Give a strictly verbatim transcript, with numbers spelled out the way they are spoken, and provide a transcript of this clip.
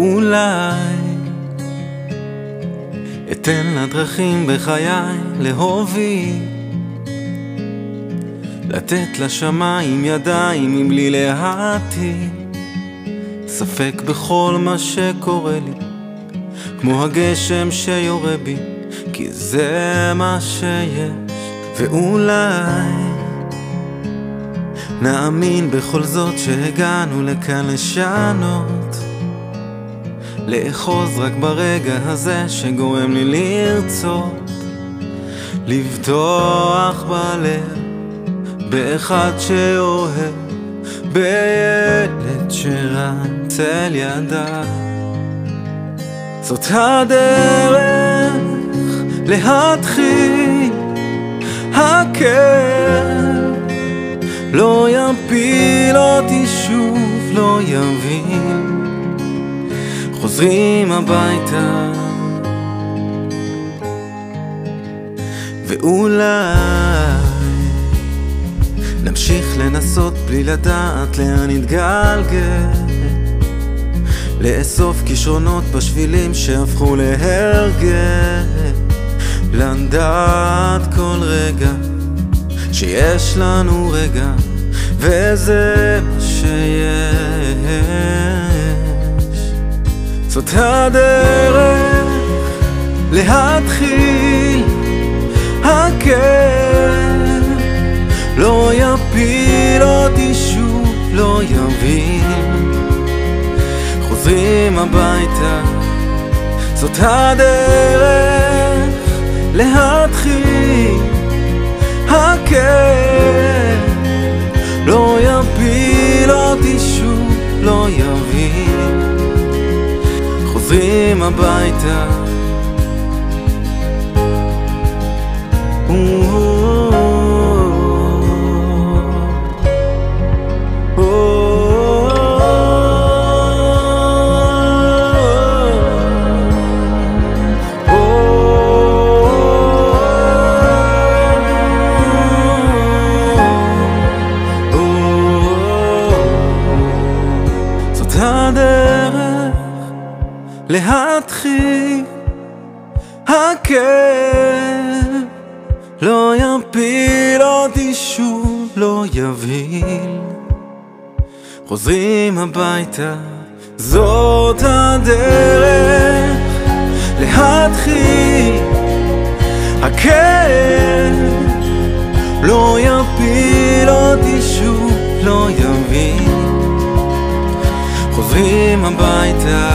ואולי אתן לדרכים בחיי להוביל, לתת לשמיים ידיים מבלי להטיל ספק בכל מה שקורה לי, כמו הגשם שיורה בי, כי זה מה שיש. ואולי נאמין בכל זאת שהגענו לכאן לשנות, לאחוז רק ברגע הזה שגורם לי לרצות, לבטוח בלב באחד שאוהב, בילד שרץ אל ידיי. זאת הדרך להתחיל, הכאב לא יפיל אותי שוב, לא יבין, חוזרים הביתה. ואולי נמשיך לנסות בלי לדעת לאן נתגלגל, לאסוף כישרונות בשבילים שהפכו להרגל, לדעת כל רגע שיש לנו רגע, וזה מה שיש. זאת הדרך להתחיל, הכאב לא יפיל אותי שוב, לא יבין, חוזרים הביתה. זאת הדרך להתחיל, הכאב לא יפיל אותי שוב, לא יבין, חוזרים הביתה. הדרך להתחיל, הכאב לא יפיל אותי שוב, לא יבהיל, חוזרים הביתה. זאת הדרך להתחיל, הכאב לא יפיל אותי שוב, לא יבהיל, חוזרים הביתה.